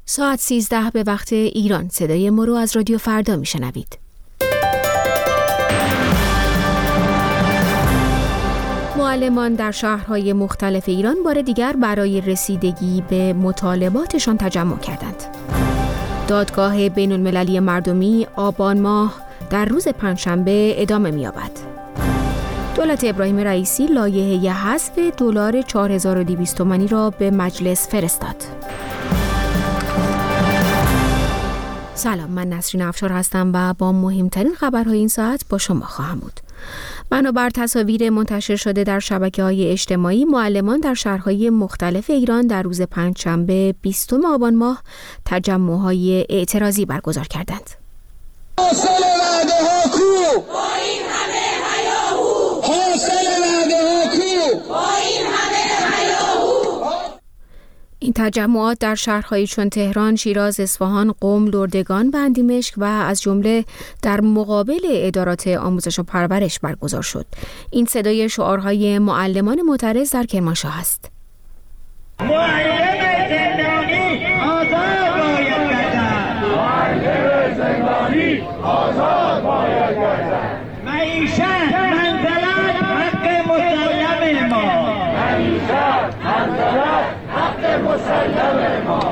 ساعت 13 به وقت ایران. صدای ما رو از رادیو فردا میشنوید. معلمان در شهرهای مختلف ایران بار دیگر برای رسیدگی به مطالباتشان تجمع کردند. دادگاه بین‌المللی مردمی آبان ماه در روز پنجشنبه ادامه می‌یابد. دولت ابراهیم رئیسی لایحه حذف دلار 4200 تومانی را به مجلس فرستاد. سلام، من نسرین افشار هستم و با مهمترین خبرهای این ساعت با شما خواهم بود. بنابر تصاویر منتشر شده در شبکه‌های اجتماعی، معلمان در شهرهای مختلف ایران در روز پنجشنبه 20 آبان ماه تجمع‌های اعتراضی برگزار کردند. حاصل وعده‌ها کو؟ با این همه هیاهو. حاصل وعده‌ها کو؟ با این همه هیاهو. این تجمعات در شهرهایی چون تهران، شیراز، اصفهان، قم، لردگان و اندیمشک و از جمله در مقابل ادارات آموزش و پرورش برگزار شد. این صدای شعارهای معلمان معترض در کرمانشاه است. معلم زندانی آزاد باید گردد. معلم زندانی آزاد باید گردد. معیشت منزلت حق مسلم ما. معیشت منزلت حق مسلم ما.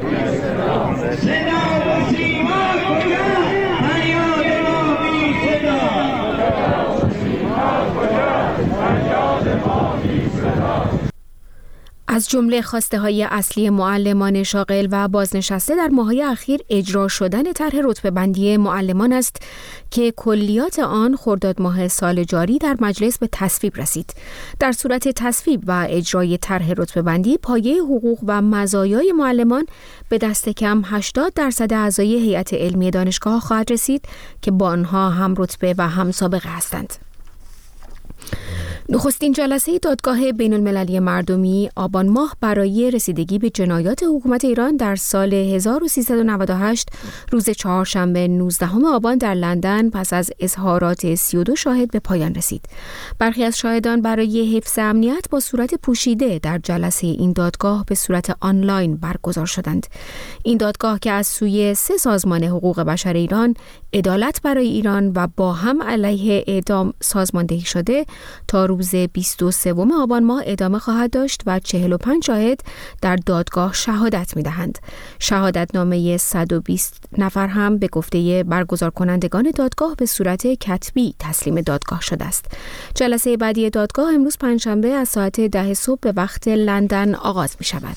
صدا و سیما کجا؟ فریاد ما بی صدا. صدا و سیما کجا؟ فریاد ما بی صدا. از جمله خواسته‌های اصلی معلمان شاغل و بازنشسته در ماه‌های اخیر اجرا شدن طرح رتبه‌بندی معلمان است که کلیات آن خرداد ماه سال جاری در مجلس به تصویب رسید. در صورت تصویب و اجرای طرح رتبه‌بندی، پایه حقوق و مزایای معلمان به دست کم 80% اعضای هیئت علمی دانشگاه خواهد رسید که با آنها هم رتبه و هم سابقه هستند. نخستین جلسه دادگاه بین‌المللی مردمی آبان ماه برای رسیدگی به جنایات حکومت ایران در سال 1398 روز چهارشنبه 19 آبان در لندن پس از اظهارات 32 شاهد به پایان رسید. برخی از شاهدان برای حفظ امنیت با صورت پوشیده در جلسه این دادگاه به صورت آنلاین برگزار شدند. این دادگاه که از سوی 3 سازمان حقوق بشر ایران، عدالت برای ایران و با هم علیه اعدام سازماندهی شده تا روز 23 آبان ماه ادامه خواهد داشت و 45 شاهد در دادگاه شهادت می‌دهند. شهادتنامه 120 نفر هم به گفته برگزار کنندگان دادگاه به صورت کتبی تسلیم دادگاه شده است. جلسه بعدی دادگاه امروز پنجشنبه از ساعت 10 صبح به وقت لندن آغاز می‌شود.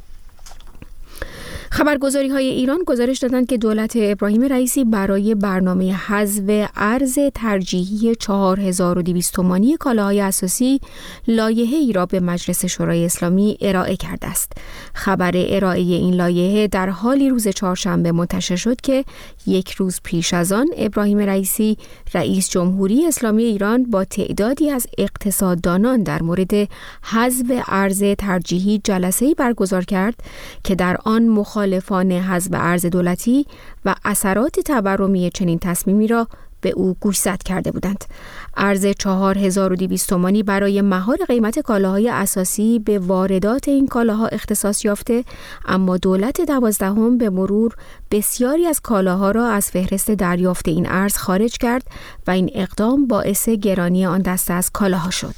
خبرگزاری‌های ایران گزارش دادند که دولت ابراهیم رئیسی برای برنامه حذف ارز ترجیحی 4200 تومانی کالاهای اساسی لایحه‌ای را به مجلس شورای اسلامی ارائه کرده است. خبر ارائه این لایحه در حالی روز چهارشنبه منتشر شد که یک روز پیش از آن ابراهیم رئیسی رئیس جمهوری اسلامی ایران با تعدادی از اقتصاددانان در مورد حذف ارز ترجیحی جلسه‌ای برگزار کرد که در آن مخالفان حذف ارز دولتی و اثرات تورمی چنین تصمیمی را به او گوشزد کرده بودند. ارز 4200 تومانی برای مهار قیمت کالاهای اساسی به واردات این کالاها اختصاص یافته، اما دولت 12 به مرور بسیاری از کالاها را از فهرست دریافت این ارز خارج کرد و این اقدام باعث گرانی آن دسته از کالاها شد.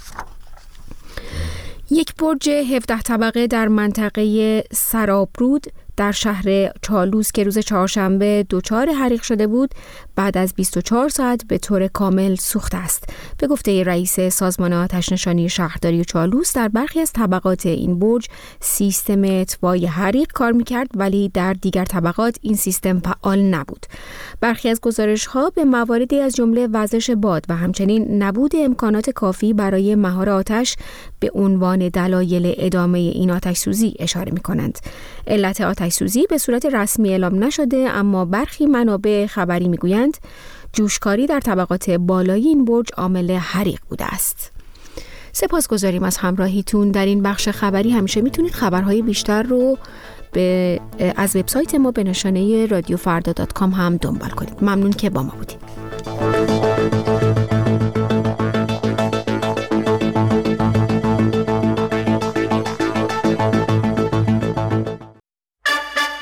یک برج 17 طبقه در منطقه سرابرود در شهر چالوس که روز چهارشنبه دچار حریق شده بود، بعد از 24 ساعت به طور کامل سوخته است. به گفته رئیس سازمان آتش‌نشانی شهرداری چالوس، در برخی از طبقات این برج سیستم اطفای حریق کار می‌کرد، ولی در دیگر طبقات این سیستم فعال نبود. برخی از گزارش‌ها به مواردی از جمله وزش باد و همچنین نبود امکانات کافی برای مهار آتش به عنوان دلایل ادامه این آتش‌سوزی اشاره می‌کنند. علت آتش‌سوزی به صورت رسمی اعلام نشده، اما برخی منابع خبری می‌گویند جوشکاری در طبقات بالای این برج عامل حریق بوده است. سپاسگزاریم از همراهیتون در این بخش خبری. همیشه میتونید خبرهای بیشتر رو از وبسایت ما به نشانه radiofrda.com هم دنبال کنید. ممنون که با ما بودید.